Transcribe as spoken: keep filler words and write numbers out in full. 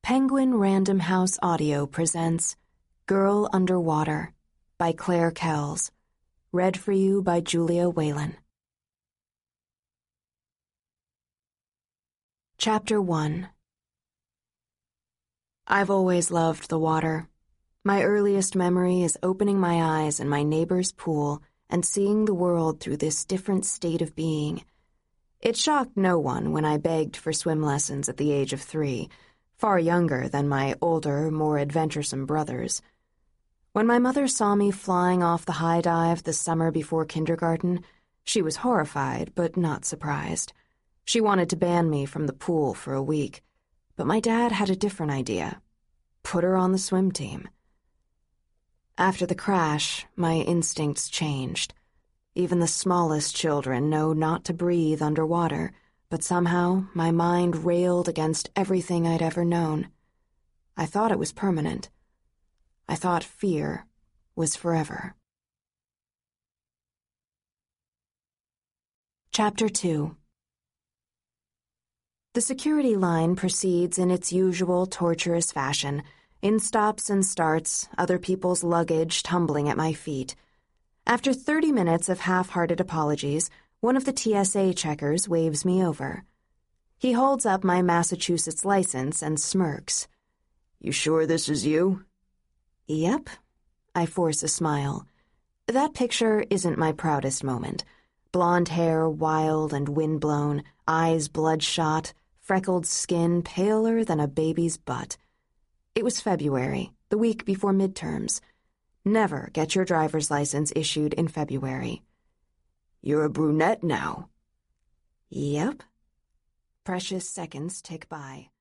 Penguin Random House Audio presents Girl Underwater by Claire Kells. Read for you by Julia Whalen. Chapter one. I've always loved the water. My earliest memory is opening my eyes in my neighbor's pool and seeing the world through this different state of being. It shocked no one when I begged for swim lessons at the age of three, far younger than my older, more adventuresome brothers. When my mother saw me flying off the high dive the summer before kindergarten, she was horrified but not surprised. She wanted to ban me from the pool for a week, but my dad had a different idea. Put her on the swim team. After the crash, my instincts changed. Even the smallest children know not to breathe underwater, but somehow my mind railed against everything I'd ever known. I thought it was permanent. I thought fear was forever. Chapter two. The security line proceeds in its usual torturous fashion, in stops and starts, other people's luggage tumbling at my feet. After thirty minutes of half-hearted apologies, one of the T S A checkers waves me over. He holds up my Massachusetts license and smirks. "You sure this is you?" "Yep." I force a smile. That picture isn't my proudest moment. Blonde hair wild and windblown, eyes bloodshot, freckled skin paler than a baby's butt. It was February, the week before midterms. Never get your driver's license issued in February. "You're a brunette now." "Yep." Precious seconds tick by.